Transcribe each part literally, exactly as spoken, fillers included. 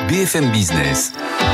B F M Business.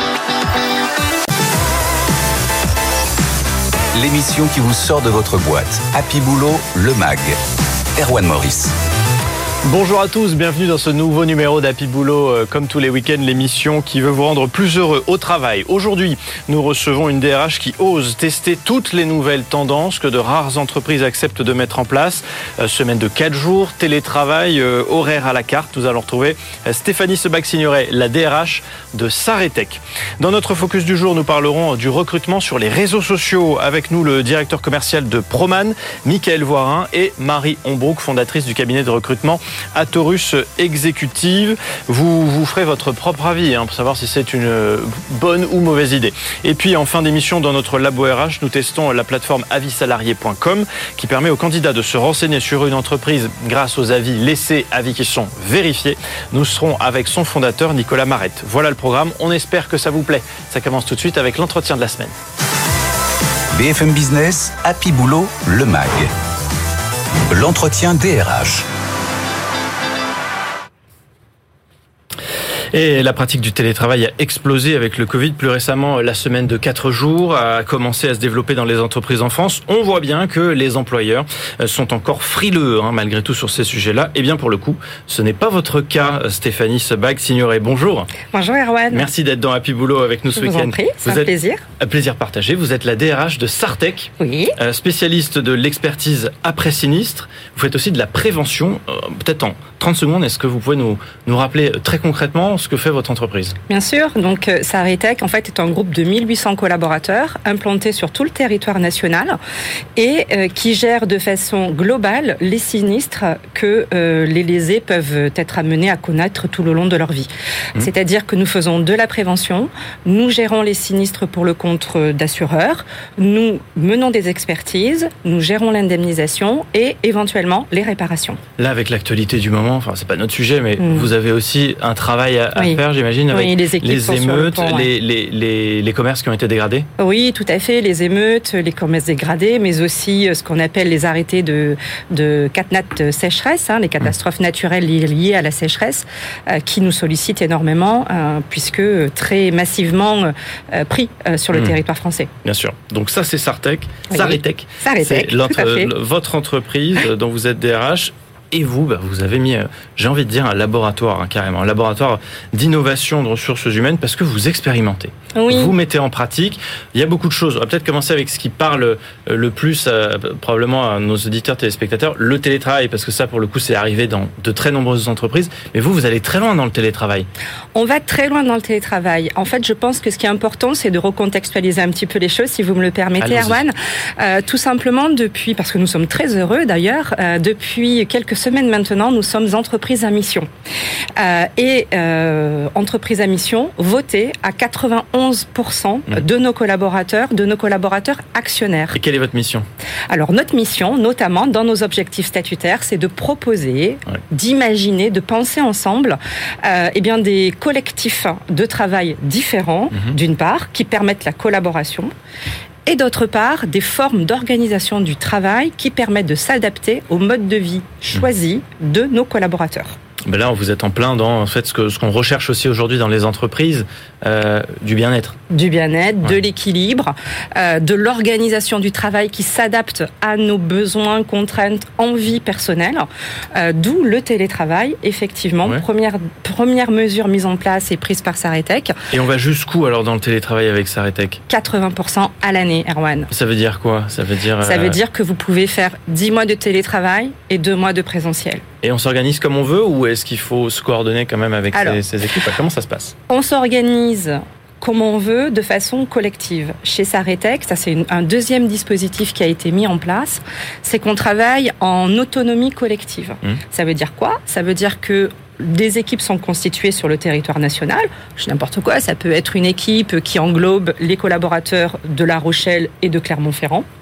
L'émission qui vous sort de votre boîte. Happy Boulot, le mag. Erwan Maurice. Bonjour à tous, bienvenue dans ce nouveau numéro d'Happy Boulot, euh, comme tous les week-ends, l'émission qui veut vous rendre plus heureux au travail. Aujourd'hui, nous recevons une D R H qui ose tester toutes les nouvelles tendances que de rares entreprises acceptent de mettre en place. Euh, semaine de quatre jours, télétravail, euh, horaire à la carte. Nous allons retrouver euh, Stéphanie Sebag-Signoret, la D R H de Saretech. Dans notre focus du jour, nous parlerons du recrutement sur les réseaux sociaux. Avec nous, le directeur commercial de Proman, Michael Voirin, et Marie Hombrook, fondatrice du cabinet de recrutement Atorus Exécutive. Vous, vous ferez votre propre avis hein, pour savoir si c'est une bonne ou mauvaise idée. Et puis en fin d'émission, dans notre labo R H, nous testons la plateforme avis salarié point com qui permet aux candidats de se renseigner sur une entreprise grâce aux avis laissés, avis qui sont vérifiés. Nous serons avec son fondateur Nicolas Marette. Voilà le programme, on espère que ça vous plaît. Ça commence tout de suite avec l'entretien de la semaine. B F M Business, Happy Boulot, le mag. L'entretien D R H. Et la pratique du télétravail a explosé avec le Covid. Plus récemment, la semaine de quatre jours a commencé à se développer dans les entreprises en France. On voit bien que les employeurs sont encore frileux, hein, malgré tout, sur ces sujets-là. Et bien, pour le coup, ce n'est pas votre cas, Stéphanie Sebag-Signoret. Bonjour. Bonjour, Erwan. Merci d'être dans Happy Boulot avec nous ce week-end. Je vous en prie, c'est un plaisir. Un plaisir partagé. Vous êtes la D R H de Sartec, oui. euh, spécialiste de l'expertise après-sinistre. Vous faites aussi de la prévention. Euh, peut-être en trente secondes, est-ce que vous pouvez nous, nous rappeler très concrètement ce que fait votre entreprise? Bien sûr. Donc, Saretech, en fait, est un groupe de mille huit cents collaborateurs implantés sur tout le territoire national et euh, qui gère de façon globale les sinistres que euh, les lésés peuvent être amenés à connaître tout le long de leur vie. Mmh. C'est-à-dire que nous faisons de la prévention, nous gérons les sinistres pour le compte d'assureurs, nous menons des expertises, nous gérons l'indemnisation et éventuellement les réparations. Là, avec l'actualité du moment, enfin, c'est pas notre sujet, mais mmh. vous avez aussi un travail à, oui. à faire, j'imagine, avec oui, les, les émeutes, pont, les, ouais. les, les, les commerces qui ont été dégradés. Oui, tout à fait, les émeutes, les commerces dégradés, mais aussi ce qu'on appelle les arrêtés de, de catnat sécheresse, hein, les catastrophes mmh. naturelles liées à la sécheresse, euh, qui nous sollicitent énormément, euh, puisque très massivement euh, pris euh, sur le mmh. territoire français. Bien sûr. Donc ça, c'est Sartec, oui. Saretech. Saretech, c'est l'entre, votre entreprise dont vous êtes D R H. Et vous, bah, vous avez mis, j'ai envie de dire, un laboratoire, hein, carrément, un laboratoire d'innovation de ressources humaines, parce que vous expérimentez. Oui. Vous mettez en pratique. Il y a beaucoup de choses. On va peut-être commencer avec ce qui parle le plus, euh, probablement, à nos auditeurs, téléspectateurs, le télétravail, parce que ça, pour le coup, c'est arrivé dans de très nombreuses entreprises. Mais vous, vous allez très loin dans le télétravail. On va très loin dans le télétravail. En fait, je pense que ce qui est important, c'est de recontextualiser un petit peu les choses, si vous me le permettez, Erwan. Euh, tout simplement, depuis, parce que nous sommes très heureux d'ailleurs, euh, depuis quelques semaine maintenant, nous sommes entreprise à mission. Euh, et euh, entreprise à mission votée à quatre-vingt-onze pour cent de nos collaborateurs, de nos collaborateurs actionnaires. Et quelle est votre mission? Alors, notre mission, notamment dans nos objectifs statutaires, c'est de proposer, ouais. d'imaginer, de penser ensemble euh, eh bien, des collectifs de travail différents, mmh. d'une part, qui permettent la collaboration, et d'autre part, des formes d'organisation du travail qui permettent de s'adapter au mode de vie choisi de nos collaborateurs. Ben là, vous êtes en plein dans en fait, ce, que, ce qu'on recherche aussi aujourd'hui dans les entreprises, euh, du bien-être. Du bien-être, ouais. de l'équilibre, euh, de l'organisation du travail qui s'adapte à nos besoins, contraintes, envies personnelles, euh, d'où le télétravail, effectivement. Ouais. Première, première mesure mise en place et prise par Saretech. Et on va jusqu'où alors dans le télétravail avec Saretech? quatre-vingts pour cent à l'année, Erwan. Ça veut dire quoi? Ça veut dire, Ça euh... veut dire que vous pouvez faire dix mois de télétravail et deux mois de présentiel. Et on s'organise comme on veut ou est-ce qu'il faut se coordonner quand même avec Alors, ces, ces équipes? Comment ça se passe? On s'organise comme on veut, de façon collective. Chez Saretech, ça c'est une, un deuxième dispositif qui a été mis en place, c'est qu'on travaille en autonomie collective. Mmh. Ça veut dire quoi? Ça veut dire que des équipes sont constituées sur le territoire national. Je n'importe quoi, ça peut être une équipe qui englobe les collaborateurs de La Rochelle et de Clermont-Ferrand.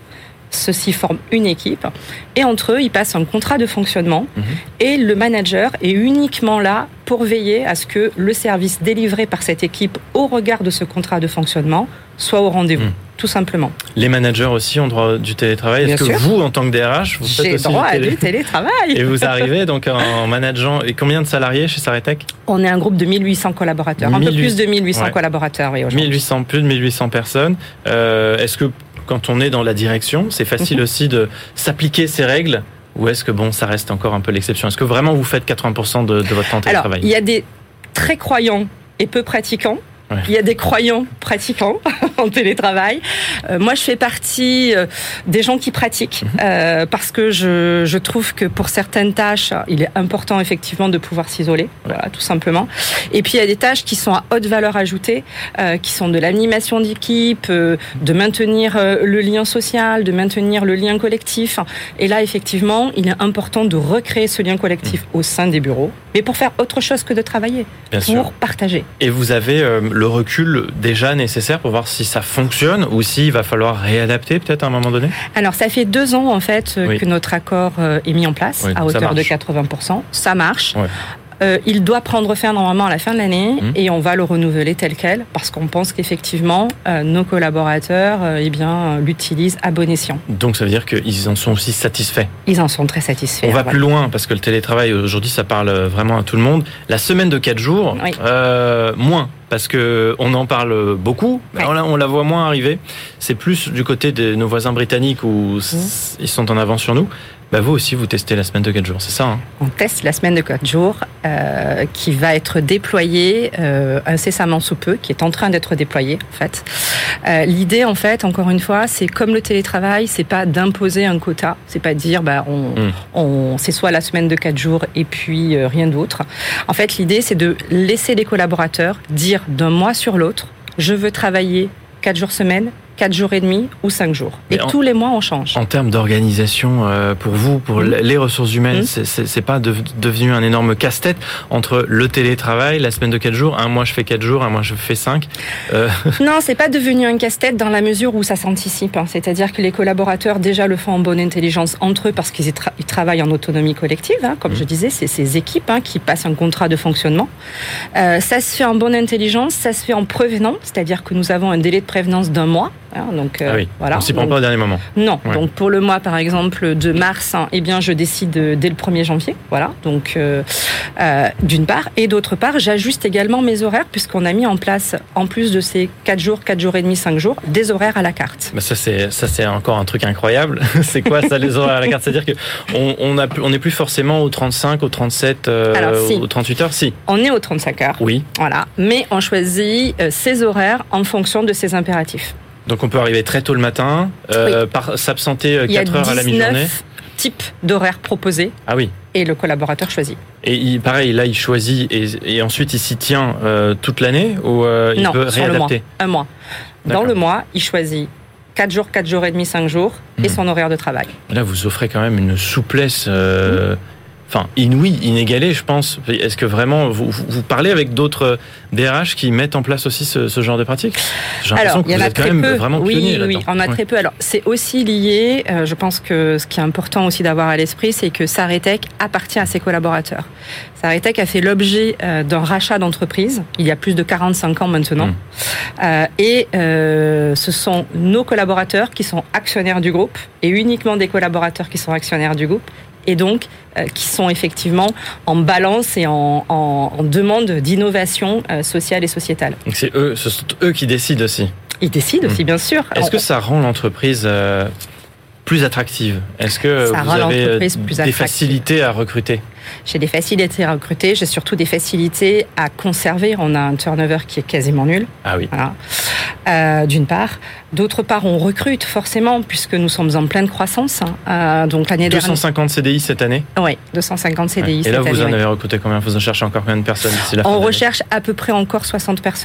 Ceux-ci forment une équipe et entre eux, ils passent un contrat de fonctionnement mmh. et le manager est uniquement là pour veiller à ce que le service délivré par cette équipe au regard de ce contrat de fonctionnement soit au rendez-vous, mmh. tout simplement. Les managers aussi ont droit du télétravail. Bien Est-ce sûr. que vous, en tant que D R H, vous faites J'ai aussi droit du, télé... à du télétravail. Et vous arrivez donc en manageant. Et combien de salariés chez Saretech ? On est un groupe de mille huit cents collaborateurs, mille huit cents un peu plus de mille huit cents ouais. collaborateurs oui, aujourd'hui. mille huit cents, plus de mille huit cents personnes. Euh, est-ce que quand on est dans la direction, c'est facile mmh. aussi de s'appliquer ces règles ? Ou est-ce que bon, ça reste encore un peu l'exception ? Est-ce que vraiment vous faites quatre-vingts pour cent de, de votre temps de télétravail ? Alors, il y a des très croyants et peu pratiquants. Ouais. Il y a des croyants pratiquants en télétravail. Euh, moi, je fais partie euh, des gens qui pratiquent mmh. euh, parce que je, je trouve que pour certaines tâches, il est important effectivement de pouvoir s'isoler, ouais. voilà, tout simplement. Et puis, il y a des tâches qui sont à haute valeur ajoutée, euh, qui sont de l'animation d'équipe, euh, de maintenir euh, le lien social, de maintenir le lien collectif. Et là, effectivement, il est important de recréer ce lien collectif mmh. au sein des bureaux, mais pour faire autre chose que de travailler, Bien pour sûr. partager. Et vous avez euh, le recul déjà nécessaire pour voir si ça fonctionne ou s'il va falloir réadapter peut-être à un moment donné ? Alors ça fait deux ans en fait oui. que notre accord est mis en place oui, à hauteur de quatre-vingts pour cent. Ça marche. Ouais. Euh, il doit prendre fin normalement à la fin de l'année mmh. et on va le renouveler tel quel parce qu'on pense qu'effectivement euh, nos collaborateurs euh, eh bien, l'utilisent à bon escient. Donc ça veut dire qu'ils en sont aussi satisfaits ? Ils en sont très satisfaits. On va voilà. plus loin parce que le télétravail aujourd'hui ça parle vraiment à tout le monde. La semaine de quatre jours, oui. euh, moins. Parce que on en parle beaucoup, ouais. on, la, on la voit moins arriver. C'est plus du côté de nos voisins britanniques où mmh. ils sont en avance sur nous. Bah vous aussi, vous testez la semaine de quatre jours, c'est ça hein ? On teste la semaine de quatre jours euh, qui va être déployée euh, incessamment sous peu, qui est en train d'être déployée en fait. Euh, l'idée en fait, encore une fois, c'est comme le télétravail, c'est pas d'imposer un quota, c'est pas de dire bah on, mmh. on c'est soit la semaine de quatre jours et puis euh, rien d'autre. En fait, l'idée c'est de laisser les collaborateurs dire d'un mois sur l'autre, je veux travailler quatre jours semaine, quatre jours et demi ou cinq jours. Et en, tous les mois, on change. En termes d'organisation, euh, pour vous, pour mmh. les ressources humaines, mmh. c'est, c'est, c'est pas de, devenu un énorme casse-tête entre le télétravail, la semaine de quatre jours, un mois je fais quatre jours, un mois je fais cinq euh... Non, c'est pas devenu un casse-tête dans la mesure où ça s'anticipe. Hein. C'est-à-dire que les collaborateurs déjà le font en bonne intelligence entre eux parce qu'ils tra- ils travaillent en autonomie collective. Hein. Comme mmh. je disais, c'est ces équipes hein, qui passent un contrat de fonctionnement. Euh, ça se fait en bonne intelligence, ça se fait en prévenant, c'est-à-dire que nous avons un délai de prévenance d'un mois. Hein, donc, euh, ah oui, voilà. on s'y prend donc, pas au dernier moment. Non, ouais. donc pour le mois par exemple de mars, hein, eh bien je décide dès le premier janvier, voilà. Donc euh, euh, d'une part et d'autre part, j'ajuste également mes horaires puisqu'on a mis en place en plus de ces quatre jours, quatre jours et demi, cinq jours, des horaires à la carte. Bah ça c'est ça c'est encore un truc incroyable. C'est quoi ça les horaires à la carte ? C'est-à-dire que on on a on n'est plus forcément au trente-cinq, au trente-sept, euh, Alors, si. au trente-huit heures, si. On est au trente-cinq heures. Oui. Voilà, mais on choisit euh, ces horaires en fonction de ces impératifs. Donc on peut arriver très tôt le matin, euh, oui. par, s'absenter quatre heures à la mi-journée. Il y a dix-neuf types d'horaires proposés. Ah oui. Et le collaborateur choisit. Et il, pareil, là il choisit et, et ensuite il s'y tient euh, toute l'année ou euh, il non, peut réadapter ? Non, sur le mois. Un mois. D'accord. Dans le mois, il choisit quatre jours, quatre jours et demi, cinq jours mmh. et son horaire de travail. Là vous offrez quand même une souplesse... Euh, mmh. Enfin, inouï, inégalé, je pense. Est-ce que vraiment, vous, vous parlez avec d'autres D R H qui mettent en place aussi ce, ce genre de pratique ? J'ai l'impression Alors, que vous êtes quand même peu. vraiment oui, pionnier oui, là-dedans. Oui, on a très ouais. peu. Alors, c'est aussi lié, euh, je pense que ce qui est important aussi d'avoir à l'esprit, c'est que Saretech appartient à ses collaborateurs. Saretech a fait l'objet euh, d'un rachat d'entreprise, il y a plus de quarante-cinq ans maintenant. Mmh. Euh, et euh, ce sont nos collaborateurs qui sont actionnaires du groupe, et uniquement des collaborateurs qui sont actionnaires du groupe, et donc euh, qui sont effectivement en balance et en, en, en demande d'innovation euh, sociale et sociétale. Donc c'est eux, ce sont eux qui décident aussi. Ils décident aussi, mmh. bien sûr. Est-ce on, que ça rend l'entreprise euh, plus attractive ? Est-ce que ça vous avez des facilités à recruter ? J'ai des facilités à recruter, j'ai surtout des facilités à conserver. On a un turnover qui est quasiment nul. Ah oui. Voilà. Euh, d'une part. D'autre part, on recrute forcément puisque nous sommes en pleine croissance. Euh, donc l'année deux dernière. cent cinquante C D I cette année ? Oui, deux cent cinquante C D I ouais. cette année. Et là, vous en oui. avez recruté combien ? Vous en cherchez encore combien de personnes d'ici la fin On de recherche à peu près encore soixante personnes.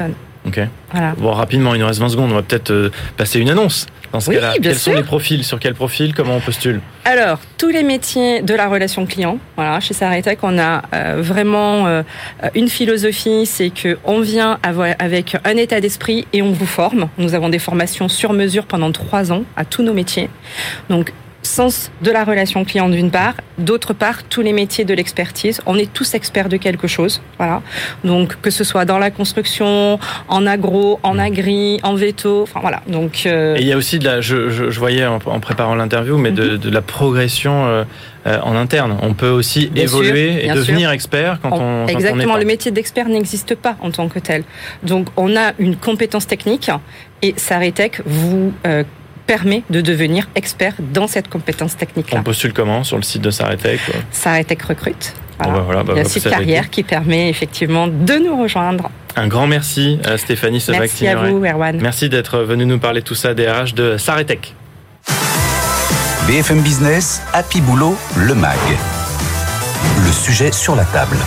Ok. Voilà. Bon, rapidement, il nous reste vingt secondes. On va peut-être euh, passer une annonce. Dans ce Oui, cas-là, bien quels sûr. sont les profils? Sur quel profil? Comment on postule? Alors, tous les métiers de la relation client. Voilà, chez Saretech, on a euh, vraiment euh, une philosophie, c'est que on vient avoir, avec un état d'esprit et on vous forme. Nous avons des formations sur mesure pendant trois ans à tous nos métiers. Donc, sens de la relation client d'une part, d'autre part tous les métiers de l'expertise. On est tous experts de quelque chose, voilà. Donc que ce soit dans la construction, en agro, en agri, en véto, enfin voilà. Donc euh... et il y a aussi de la, je, je, je voyais en, en préparant l'interview, mais de, de la progression euh, euh, en interne. On peut aussi bien évoluer sûr, et devenir sûr. expert quand on, on exactement. Quand on est le métier d'expert n'existe pas en tant que tel. Donc on a une compétence technique et Saretech vous euh, permet de devenir expert dans cette compétence technique-là. On postule comment sur le site de Saretech? Saretech recrute. Voilà. Bon bah voilà, bah il y a un site carrière qui permet effectivement de nous rejoindre. Un grand merci à Stéphanie Sebac. Merci à vous, Erwan. Merci d'être venu nous parler de tout ça, D R H de Saretech. B F M Business, Happy Boulot, le M A G. Le sujet sur la table.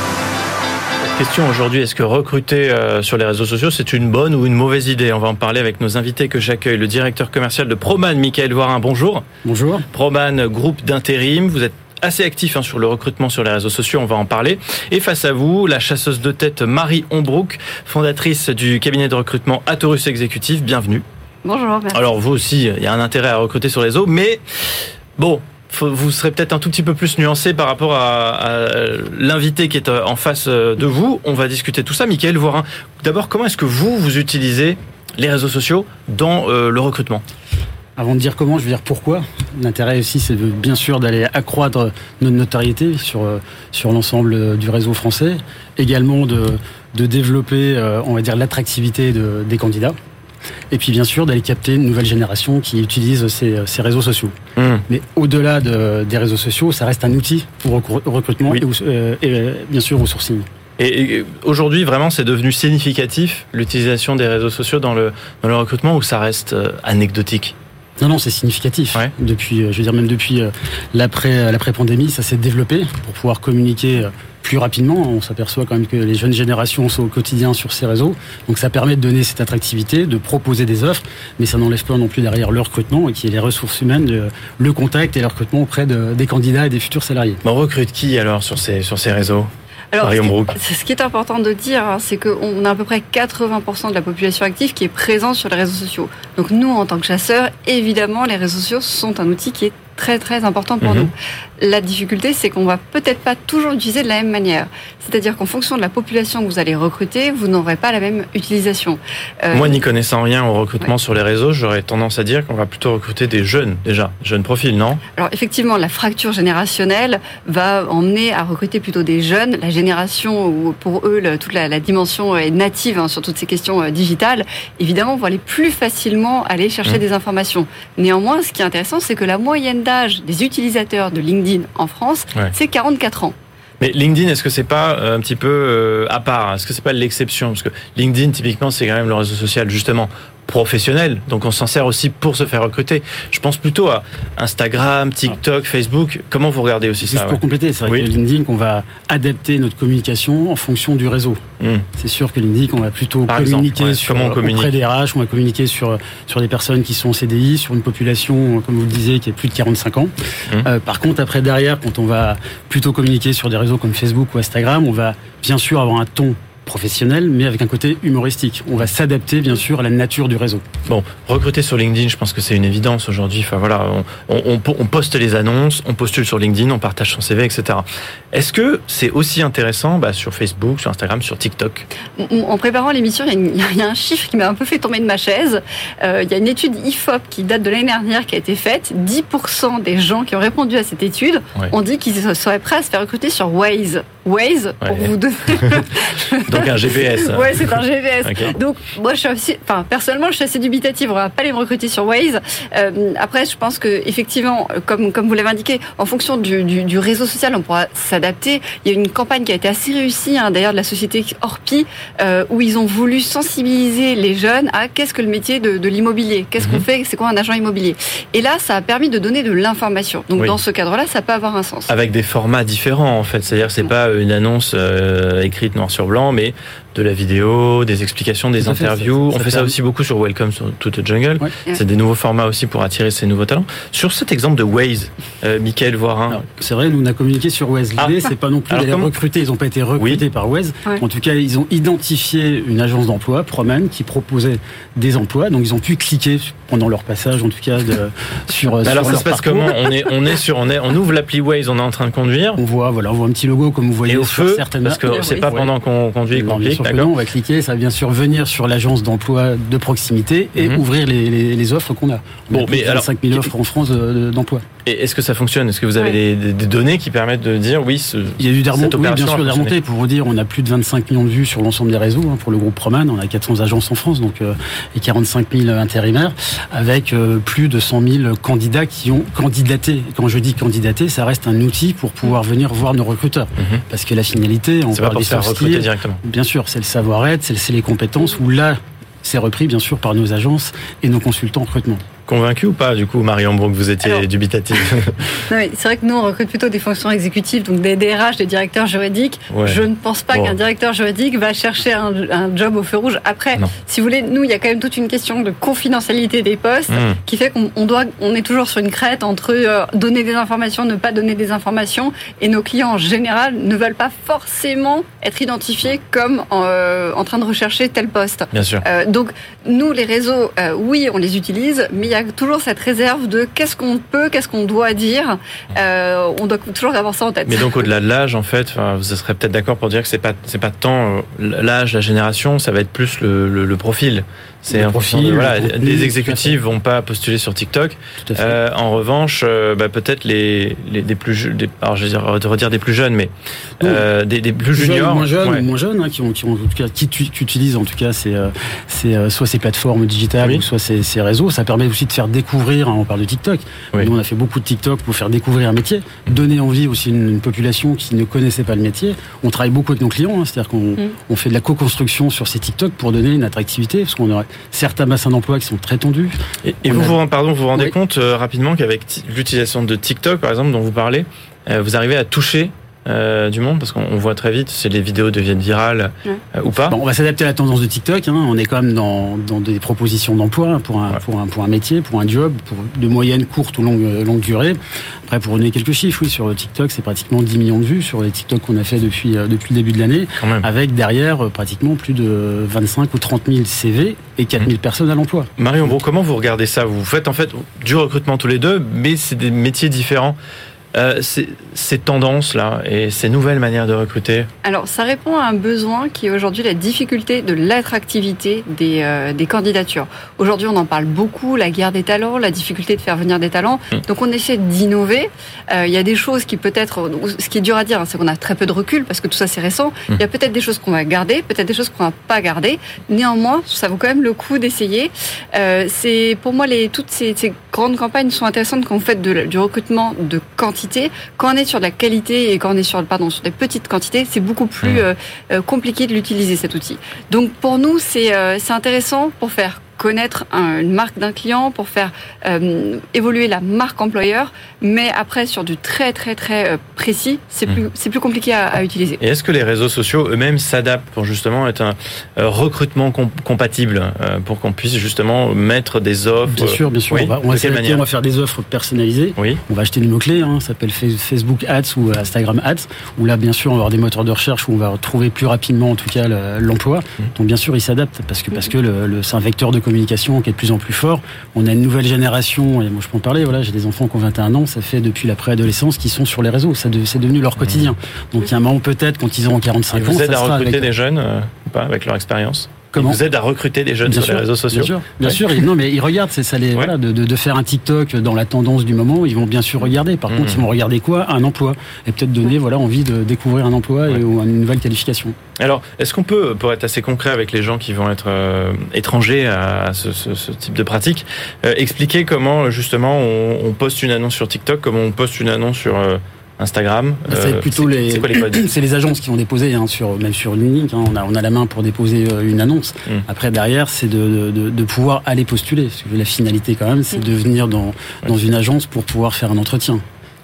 Question aujourd'hui, est-ce que recruter euh, sur les réseaux sociaux, c'est une bonne ou une mauvaise idée? On va en parler avec nos invités que j'accueille. Le directeur commercial de Proman, Michael Voirin, bonjour. Bonjour. Proman, groupe d'intérim, vous êtes assez actif hein, sur le recrutement sur les réseaux sociaux, on va en parler. Et face à vous, la chasseuse de tête Marie Hombrook, fondatrice du cabinet de recrutement Atorus Exécutif, bienvenue. Bonjour, merci. Alors vous aussi, il y a un intérêt à recruter sur les réseaux, mais bon... vous serez peut-être un tout petit peu plus nuancé par rapport à, à l'invité qui est en face de vous. On va discuter tout ça. Michael Voirin, d'abord, comment est-ce que vous, vous utilisez les réseaux sociaux dans euh, le recrutement? Avant de dire comment, je veux dire pourquoi. L'intérêt aussi, c'est de, bien sûr d'aller accroître notre notoriété sur, sur l'ensemble du réseau français. Également de, de développer, on va dire, l'attractivité de, des candidats. Et puis bien sûr d'aller capter une nouvelle génération qui utilise ces, ces réseaux sociaux. Mmh. Mais au-delà de, des réseaux sociaux, ça reste un outil pour au recrutement oui. et, au, euh, et bien sûr au sourcing. Et, et aujourd'hui, vraiment, c'est devenu significatif l'utilisation des réseaux sociaux dans le, dans le recrutement, ou ça reste euh, anecdotique? Non, non, c'est significatif. Ouais. Depuis, je veux dire, même depuis l'après, l'après-pandémie, ça s'est développé pour pouvoir communiquer plus rapidement. On s'aperçoit quand même que les jeunes générations sont au quotidien sur ces réseaux. Donc ça permet de donner cette attractivité, de proposer des offres, mais ça n'enlève pas non plus derrière le recrutement, et qui est les ressources humaines, le contact et le recrutement auprès de, des candidats et des futurs salariés. On recrute qui alors sur ces, sur ces réseaux? Alors, ce qui est important de dire, c'est qu'on a à peu près quatre-vingts pour cent de la population active qui est présente sur les réseaux sociaux. Donc nous, en tant que chasseurs, évidemment, les réseaux sociaux sont un outil qui est très très important pour mmh. nous. La difficulté, c'est qu'on va peut-être pas toujours utiliser de la même manière. C'est-à-dire qu'en fonction de la population que vous allez recruter, vous n'aurez pas la même utilisation. Euh... Moi, n'y connaissant rien au recrutement ouais. sur les réseaux, j'aurais tendance à dire qu'on va plutôt recruter des jeunes, déjà. Jeunes profils, non? Alors, effectivement, la fracture générationnelle va emmener à recruter plutôt des jeunes. La génération où, pour eux, le, toute la, la dimension est native hein, sur toutes ces questions euh, digitales, évidemment, vont aller plus facilement aller chercher mmh. des informations. Néanmoins, ce qui est intéressant, c'est que la moyenne d'âge des utilisateurs de LinkedIn en France, ouais. c'est quarante-quatre ans. Mais LinkedIn, est-ce que c'est pas un petit peu euh, à part? Est-ce que c'est pas l'exception? Parce que LinkedIn, typiquement, c'est quand même le réseau social, justement, professionnel. Donc, on s'en sert aussi pour se faire recruter. Je pense plutôt à Instagram, TikTok, ah. Facebook. Comment vous regardez aussi Juste ça? Juste pour ouais. compléter, c'est vrai oui. que LinkedIn, qu'on va adapter notre communication en fonction du réseau. Mmh. C'est sûr que LinkedIn, on va plutôt Par communiquer exemple, ouais. sur, on communique auprès des R H, on va communiquer sur, sur des personnes qui sont en C D I, sur une population, comme vous le disiez, qui est plus de quarante-cinq ans. Mmh. Euh, par contre, après, derrière, quand on va plutôt communiquer sur des réseaux comme Facebook ou Instagram, on va bien sûr avoir un ton professionnel, mais avec un côté humoristique. On va s'adapter, bien sûr, à la nature du réseau. Bon, recruter sur LinkedIn, je pense que c'est une évidence aujourd'hui. Enfin voilà, on, on, on poste les annonces, on postule sur LinkedIn, on partage son C V, et cetera. Est-ce que c'est aussi intéressant bah, sur Facebook, sur Instagram, sur TikTok? En préparant l'émission, il y, y a un chiffre qui m'a un peu fait tomber de ma chaise. Euh, il y a une étude I F O P qui date de l'année dernière qui a été faite. dix pour cent des gens qui ont répondu à cette étude ouais. ont dit qu'ils seraient prêts à se faire recruter sur Waze. Waze, ouais. pour vous donner... Donc un G P S. Ouais, c'est un G P S. Okay. Donc moi, je suis assez, enfin personnellement, je suis assez dubitative. On va pas les recruter sur Waze. Euh, après, je pense que effectivement, comme comme vous l'avez indiqué, en fonction du, du, du réseau social, on pourra s'adapter. Il y a une campagne qui a été assez réussie, hein, d'ailleurs, de la société Orpi, euh, où ils ont voulu sensibiliser les jeunes à qu'est-ce que le métier de, de l'immobilier, qu'est-ce mm-hmm. qu'on fait, c'est quoi un agent immobilier. Et là, ça a permis de donner de l'information. Donc oui. dans ce cadre-là, ça peut avoir un sens. Avec des formats différents, en fait. C'est-à-dire, c'est pas une annonce euh, écrite noir sur blanc, mais de la vidéo, des explications, des interviews. Fait, ça, ça On fait ça aussi beaucoup sur Welcome to the Jungle. Ouais. C'est des nouveaux formats aussi pour attirer ces nouveaux talents. Sur cet exemple de Waze, euh, Mickaël Voirin. Alors, c'est vrai, nous on a communiqué sur Waze. L'idée, ah. c'est pas non plus d'aller comment... recruter. Ils n'ont pas été recrutés oui. par Waze. Ouais. En tout cas, ils ont identifié une agence d'emploi, Proman, qui proposait des emplois. Donc, ils ont pu cliquer pendant leur passage, en tout cas, de, sur. sur alors, ça se passe comment On est, on est sur, on est, on ouvre l'appli Waze, on est en train de conduire. On voit, voilà, on voit un petit logo comme vous voyez et au sur feu, certaines. Parce que ouais, c'est oui. pas pendant qu'on conduit qu'on clique. D'accord. On va cliquer, ça va bien sûr venir sur l'agence d'emploi de proximité et mm-hmm. ouvrir les, les, les offres qu'on a. On bon, a mais alors, cinq mille offres en France d'emploi. Et est-ce que ça fonctionne ? Est-ce que vous avez ouais. des, des données qui permettent de dire oui, ce, il y a eu des remontées, oui, bien sûr, des remontées. Pour vous dire, on a plus de vingt-cinq millions de vues sur l'ensemble des réseaux hein, pour le groupe Proman. On a quatre cents agences en France, donc euh, et quarante-cinq mille intérimaires, avec euh, plus de cent mille candidats qui ont candidaté. Quand je dis candidater, ça reste un outil pour pouvoir venir voir nos recruteurs, mm-hmm. parce que la finalité, on c'est parle pas des soft skills, directement. Bien sûr, c'est le savoir-être, c'est, c'est les compétences. Où là, c'est repris bien sûr par nos agences et nos consultants en recrutement. Convaincu ou pas, du coup, Marion Brou, que vous étiez Alors, dubitative? Non, mais c'est vrai que nous, on recrute plutôt des fonctions exécutives, donc des D R H, des directeurs juridiques. Ouais. Je ne pense pas bon. qu'un directeur juridique va chercher un, un job au feu rouge. Après, non. si vous voulez, nous, il y a quand même toute une question de confidentialité des postes mmh. qui fait qu'on on doit, on est toujours sur une crête entre euh, donner des informations, ne pas donner des informations, et nos clients, en général, ne veulent pas forcément être identifiés comme euh, en train de rechercher tel poste. Bien sûr. Euh, donc, nous, les réseaux, euh, oui, on les utilise, mais il y a toujours cette réserve de qu'est-ce qu'on peut, qu'est-ce qu'on doit dire. Euh, on doit toujours avoir ça en tête. Mais donc au-delà de l'âge, en fait, vous serez peut-être d'accord pour dire que c'est pas c'est pas tant l'âge, la génération, ça va être plus le, le, le profil. C'est un profil. Voilà, les exécutifs vont pas postuler sur TikTok. Euh, en revanche, euh, bah, peut-être les, les des plus, des, alors je vais dire, redire des plus jeunes, mais euh, des, des plus juniors, jeunes, moins jeunes, ouais. moins jeunes, hein, qui ont, qui ont en tout cas, qui, qui utilisent en tout cas, c'est, c'est soit ces plateformes digitales oui. ou soit ces, ces réseaux. Ça permet aussi de faire découvrir. Hein, on parle de TikTok. Oui. Nous, on a fait beaucoup de TikTok pour faire découvrir un métier, donner envie aussi une, une population qui ne connaissait pas le métier. On travaille beaucoup avec nos clients, hein, c'est-à-dire qu'on mm. on fait de la co-construction sur ces TikTok pour donner une attractivité, parce qu'on aurait certains bassins d'emploi qui sont très tendus. Et, et vous, a... vous, pardon, vous vous rendez oui. compte euh, rapidement qu'avec t- l'utilisation de TikTok, par exemple, dont vous parlez, euh, vous arrivez à toucher euh, du monde, parce qu'on voit très vite si les vidéos deviennent virales ouais. euh, ou pas. Bon, on va s'adapter à la tendance de TikTok. Hein. On est quand même dans, dans des propositions d'emploi pour un, ouais. pour, un, pour un métier, pour un job, pour de moyenne, courte ou longue, longue durée. Après, pour donner quelques chiffres, oui, sur le TikTok, c'est pratiquement dix millions de vues sur les TikTok qu'on a fait depuis, euh, depuis le début de l'année, avec derrière euh, pratiquement plus de vingt-cinq ou trente mille C V et quatre mille mmh. personnes à l'emploi. Marion Brou, comment vous regardez ça ? Vous faites en fait du recrutement tous les deux, mais c'est des métiers différents. Euh, ces, ces tendances-là et ces nouvelles manières de recruter ? Alors, ça répond à un besoin qui est aujourd'hui la difficulté de l'attractivité des, euh, des candidatures. Aujourd'hui, on en parle beaucoup, la guerre des talents, la difficulté de faire venir des talents. Mmh. Donc, on essaie d'innover. Il euh, y a des choses qui peut-être... Ce qui est dur à dire, hein, c'est qu'on a très peu de recul parce que tout ça, c'est récent. Il mmh. y a peut-être des choses qu'on va garder, peut-être des choses qu'on va pas garder. Néanmoins, ça vaut quand même le coup d'essayer. Euh, c'est, pour moi, les, toutes ces, ces grandes campagnes sont intéressantes quand vous faites de, du recrutement de quantité. Quand on est sur de la qualité et quand on est sur, pardon, sur des petites quantités, c'est beaucoup plus euh, euh, compliqué de l'utiliser, cet outil. Donc pour nous, c'est, euh, c'est intéressant pour faire connaître un, une marque d'un client, pour faire euh, évoluer la marque employeur, mais après sur du très très très euh, précis, c'est plus, mmh. c'est plus compliqué à, à utiliser. Et est-ce que les réseaux sociaux eux-mêmes s'adaptent pour justement être un euh, recrutement com- compatible, euh, pour qu'on puisse justement mettre des offres ? Bien sûr, bien sûr. Oui. On va, on va, s'adapter, on va faire des offres personnalisées. Oui. On va acheter des mots-clés, hein, ça s'appelle Facebook Ads ou Instagram Ads, où là bien sûr on va avoir des moteurs de recherche où on va retrouver plus rapidement en tout cas le, l'emploi. Mmh. Donc bien sûr ils s'adaptent parce que, parce que le, le, c'est un vecteur de communication qui est de plus en plus fort. On a une nouvelle génération, et moi je peux en parler, voilà, j'ai des enfants qui ont vingt et un ans, ça fait depuis la préadolescence qu'ils sont sur les réseaux, ça de, c'est devenu leur quotidien. Mmh. Donc il y a un moment peut-être quand ils auront quarante-cinq ans, vous aidez ça à recruter avec... des jeunes euh, ou pas avec leur expérience ? Comment ? Ils vous aident à recruter des jeunes bien sur sûr, les réseaux sociaux. Bien sûr, bien ouais. sûr. Ils, non, mais ils regardent. C'est ça, les, ouais. voilà, de, de, de faire un TikTok dans la tendance du moment. Ils vont bien sûr regarder. Par mmh. contre, ils vont regarder quoi ? Un emploi, et peut-être donner, voilà, envie de découvrir un emploi ouais. et ou une nouvelle qualification. Alors, est-ce qu'on peut, pour être assez concret avec les gens qui vont être euh, étrangers à ce, ce, ce type de pratique, euh, expliquer comment justement on, on poste une annonce sur TikTok, comment on poste une annonce sur euh, Instagram. Bah, c'est plutôt euh, c'est, les, c'est, quoi les codes c'est les agences qui vont déposer, hein, sur, même sur LinkedIn, hein, on a, on a la main pour déposer euh, une annonce. Mm. Après, derrière, c'est de, de, de pouvoir aller postuler. Parce que la finalité, quand même, c'est de venir dans, dans une agence pour pouvoir faire un entretien.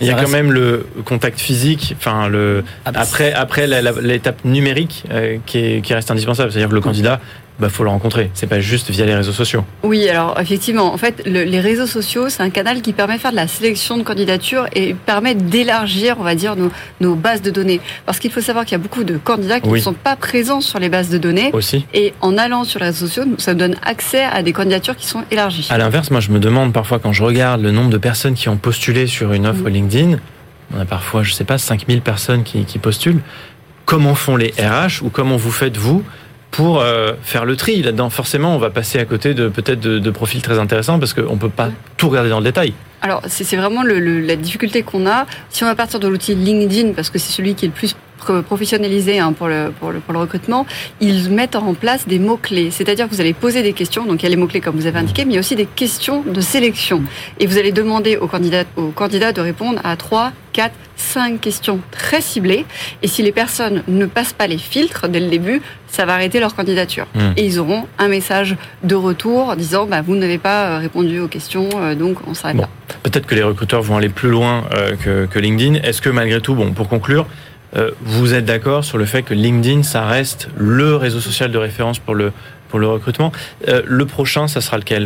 Il y a quand même le contact physique, enfin le ah bah après après la, la, l'étape numérique euh, qui, est, qui reste indispensable. C'est-à-dire que le candidat, bah faut le rencontrer. C'est pas juste via les réseaux sociaux. Oui, alors effectivement, en fait, le, les réseaux sociaux, c'est un canal qui permet de faire de la sélection de candidatures et permet d'élargir, on va dire, nos, nos bases de données. Parce qu'il faut savoir qu'il y a beaucoup de candidats qui oui. ne sont pas présents sur les bases de données. Aussi. Et en allant sur les réseaux sociaux, ça donne accès à des candidatures qui sont élargies. À l'inverse, moi, je me demande parfois quand je regarde le nombre de personnes qui ont postulé sur une offre mmh. LinkedIn. On a parfois, je sais pas, cinq mille personnes qui, qui postulent. Comment font les R H ou comment vous faites vous pour euh, faire le tri là-dedans? Forcément, on va passer à côté de peut-être de, de profils très intéressants parce qu'on peut pas tout regarder dans le détail. Alors, c'est, c'est vraiment le, le, la difficulté qu'on a. Si on va partir de l'outil LinkedIn, parce que c'est celui qui est le plus professionnalisé hein, pour, le, pour, le, pour le recrutement, ils mettent en place des mots-clés. C'est-à-dire que vous allez poser des questions, donc il y a les mots-clés comme vous avez indiqué, mais il y a aussi des questions de sélection. Et vous allez demander aux candidats, aux candidats de répondre à trois, quatre, cinq questions très ciblées. Et si les personnes ne passent pas les filtres dès le début, ça va arrêter leur candidature. Mmh. Et ils auront un message de retour disant bah, « vous n'avez pas répondu aux questions, donc on s'arrête bon. là ». Peut-être que les recruteurs vont aller plus loin euh, que, que LinkedIn. Est-ce que malgré tout, bon, pour conclure, euh, vous êtes d'accord sur le fait que LinkedIn, ça reste le réseau social de référence pour le, pour le recrutement. Euh, le prochain, ça sera lequel ?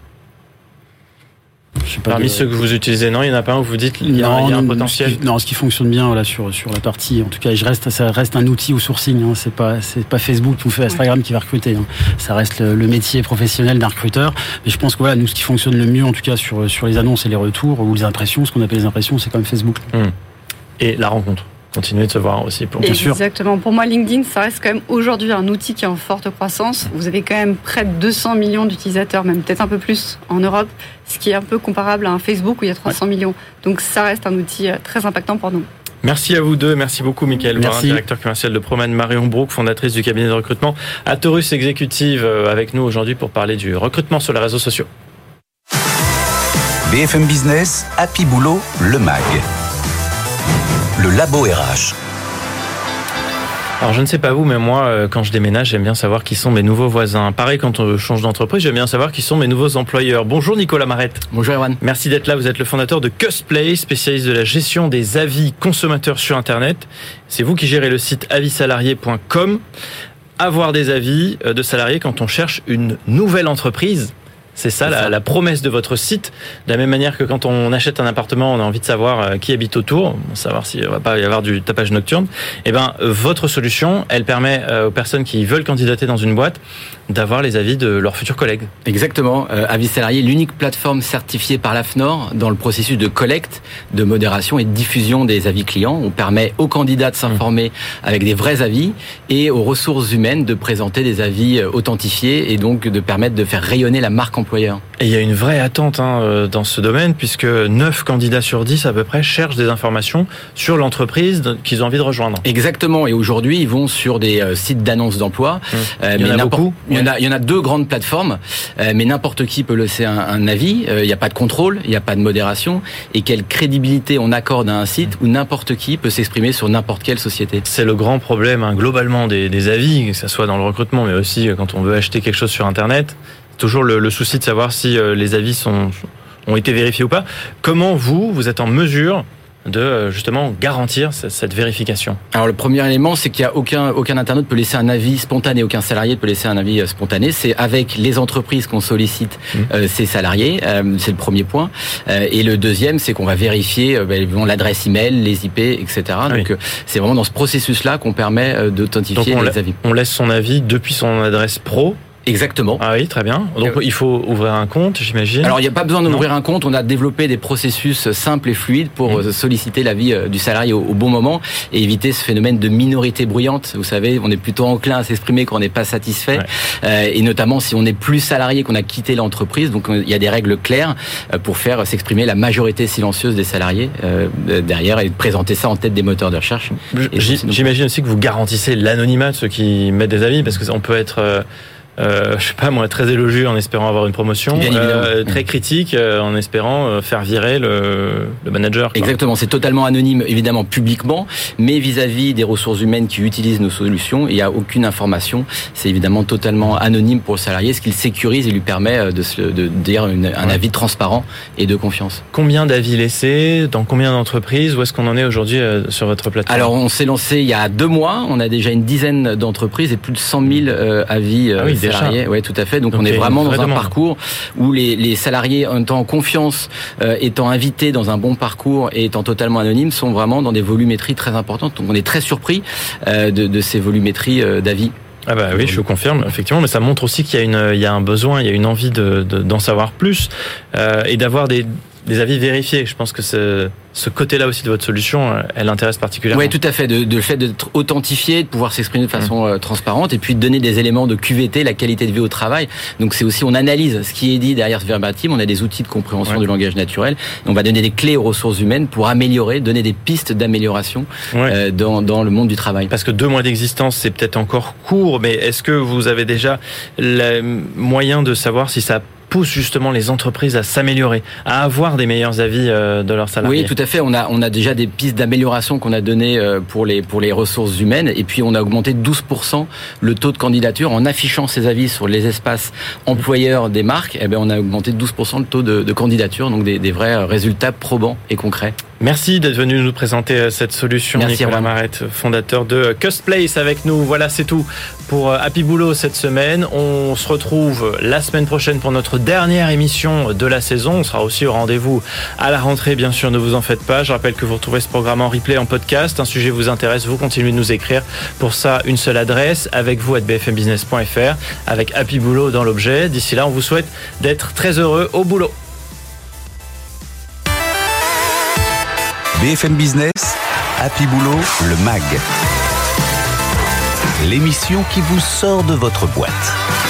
Je sais pas Parmi de... ceux que vous utilisez, non, il n'y en a pas un où vous dites qu'il y a, non, il y a un potentiel. Ce qui, non, ce qui fonctionne bien voilà, sur, sur la partie, en tout cas, je reste, ça reste un outil au sourcing. Hein, c'est pas, c'est pas Facebook ou Instagram ouais. qui va recruter. Hein. Ça reste le, le métier professionnel d'un recruteur. Mais je pense que voilà, nous, ce qui fonctionne le mieux, en tout cas, sur, sur les annonces et les retours ou les impressions, ce qu'on appelle les impressions, c'est quand même Facebook. Hum. Et la rencontre. Continuer de se voir aussi. Pour... Bien sûr. Exactement. Pour moi, LinkedIn, ça reste quand même aujourd'hui un outil qui est en forte croissance. Vous avez quand même près de deux cents millions d'utilisateurs, même peut-être un peu plus en Europe, ce qui est un peu comparable à un Facebook où il y a trois cents ouais. millions. Donc ça reste un outil très impactant pour nous. Merci à vous deux. Merci beaucoup, Michael Varin, directeur commercial de Proman, Marion Brook, fondatrice du cabinet de recrutement Atorus Executive, avec nous aujourd'hui pour parler du recrutement sur les réseaux sociaux. B F M Business, Happy Boulot, le M A G. Le Labo R H. Alors je ne sais pas vous, mais moi, quand je déménage, j'aime bien savoir qui sont mes nouveaux voisins. Pareil, quand on change d'entreprise, j'aime bien savoir qui sont mes nouveaux employeurs. Bonjour Nicolas Marette. Bonjour Erwan. Merci d'être là. Vous êtes le fondateur de Custplay, spécialiste de la gestion des avis consommateurs sur Internet. C'est vous qui gérez le site avis salariés point com. Avoir des avis de salariés quand on cherche une nouvelle entreprise. C'est ça, c'est la, ça, la promesse de votre site. De la même manière que quand on achète un appartement, on a envie de savoir qui habite autour, savoir s'il ne va pas y avoir du tapage nocturne. Eh ben, votre solution, elle permet aux personnes qui veulent candidater dans une boîte d'avoir les avis de leurs futurs collègues. Exactement. Euh, Avis Salariés, l'unique plateforme certifiée par l'A F N O R dans le processus de collecte, de modération et de diffusion des avis clients. On permet aux candidats de s'informer mmh. avec des vrais avis et aux ressources humaines de présenter des avis authentifiés et donc de permettre de faire rayonner la marque employeur. Et il y a une vraie attente hein, dans ce domaine puisque neuf candidats sur dix à peu près cherchent des informations sur l'entreprise qu'ils ont envie de rejoindre. Exactement. Et aujourd'hui, ils vont sur des euh, sites d'annonces d'emploi. Mmh. Euh, il y en a beaucoup. Il y en a, il y en a deux grandes plateformes, euh, mais n'importe qui peut laisser un, un avis. Euh, il n'y a pas de contrôle, il n'y a pas de modération. Et quelle crédibilité on accorde à un site où n'importe qui peut s'exprimer sur n'importe quelle société. C'est le grand problème hein, globalement des, des avis, que ce soit dans le recrutement, mais aussi quand on veut acheter quelque chose sur Internet. Toujours le, le souci de savoir si euh, les avis sont, ont été vérifiés ou pas. Comment vous, vous êtes en mesure de justement garantir cette vérification? Alors le premier élément, c'est qu'il y a aucun aucun internaute peut laisser un avis spontané, aucun salarié peut laisser un avis spontané. C'est avec les entreprises qu'on sollicite mmh. euh, ces salariés. Euh, c'est le premier point. Euh, et le deuxième, c'est qu'on va vérifier euh, ben, l'adresse email, les I P, et cetera. Donc oui. euh, c'est vraiment dans ce processus-là qu'on permet euh, d'authentifier Donc on les la, avis. On laisse son avis depuis son adresse pro. Exactement. Ah oui, très bien. Donc il faut ouvrir un compte, j'imagine. Alors il n'y a pas besoin d'ouvrir un compte. On a développé des processus simples et fluides pour mmh. solliciter l'avis du salarié au, au bon moment et éviter ce phénomène de minorité bruyante. Vous savez, on est plutôt enclin à s'exprimer quand on n'est pas satisfait, ouais. euh, et notamment si on n'est plus salarié, qu'on a quitté l'entreprise. Donc il y a des règles claires pour faire s'exprimer la majorité silencieuse des salariés euh, derrière et présenter ça en tête des moteurs de recherche. J'imagine aussi que vous garantissez l'anonymat de ceux qui mettent des avis parce que on peut être euh, euh, je sais pas moi, très élogieux en espérant avoir une promotion, euh, très critique euh, en espérant euh, faire virer le, le manager. Quoi. Exactement, c'est totalement anonyme, évidemment publiquement, mais vis-à-vis des ressources humaines qui utilisent nos solutions, il n'y a aucune information. C'est évidemment totalement anonyme pour le salarié, ce qui le sécurise et lui permet de, se, de dire une, un ouais. avis transparent et de confiance. Combien d'avis laissés, dans combien d'entreprises, où est-ce qu'on en est aujourd'hui euh, sur votre plateforme? Alors on s'est lancé il y a deux mois, on a déjà une dizaine d'entreprises et plus de cent mille euh, avis euh, ah oui, salariés. Oui, tout à fait. Donc, Donc on est vraiment dans un demande. parcours où les, les salariés, en étant en confiance, euh, étant invités dans un bon parcours et étant totalement anonymes, sont vraiment dans des volumétries très importantes. Donc on est très surpris euh, de, de ces volumétries euh, d'avis. Ah bah oui, je confirme, effectivement, mais ça montre aussi qu'il y a une, il y a un besoin, il y a une envie de, de, d'en savoir plus euh, et d'avoir des, des avis vérifiés. Je pense que ce, ce côté-là aussi de votre solution, elle intéresse particulièrement. Oui, tout à fait. De, de le fait d'être authentifié, de pouvoir s'exprimer de façon mmh. transparente, et puis de donner des éléments de Q V T, la qualité de vie au travail. Donc c'est aussi, on analyse ce qui est dit derrière ce verbatim. On a des outils de compréhension ouais. du langage naturel. Et on va donner des clés aux ressources humaines pour améliorer, donner des pistes d'amélioration ouais. euh, dans, dans le monde du travail. Parce que deux mois d'existence, c'est peut-être encore court, mais est-ce que vous avez déjà le moyen de savoir si ça pousse justement les entreprises à s'améliorer, à avoir des meilleurs avis de leurs salariés? Oui, tout à fait. On a on a déjà des pistes d'amélioration qu'on a données pour les pour les ressources humaines, et puis on a augmenté de douze pour cent le taux de candidature en affichant ces avis sur les espaces employeurs des marques. Eh bien, on a augmenté de douze pour cent le taux de, de candidature, donc des, des vrais résultats probants et concrets. Merci d'être venu nous présenter cette solution. Merci, Nicolas Marette, fondateur de Custplace avec nous. Voilà, c'est tout pour Happy Boulot cette semaine. On se retrouve la semaine prochaine pour notre dernière émission de la saison. On sera aussi au rendez-vous à la rentrée, bien sûr, ne vous en faites pas. Je rappelle que vous retrouvez ce programme en replay, en podcast. Un sujet vous intéresse, vous continuez de nous écrire. Pour ça, une seule adresse, avec vous, at b f m business point f r, avec Happy Boulot dans l'objet. D'ici là, on vous souhaite d'être très heureux au boulot. B F M Business, Happy Boulot, le M A G. L'émission qui vous sort de votre boîte.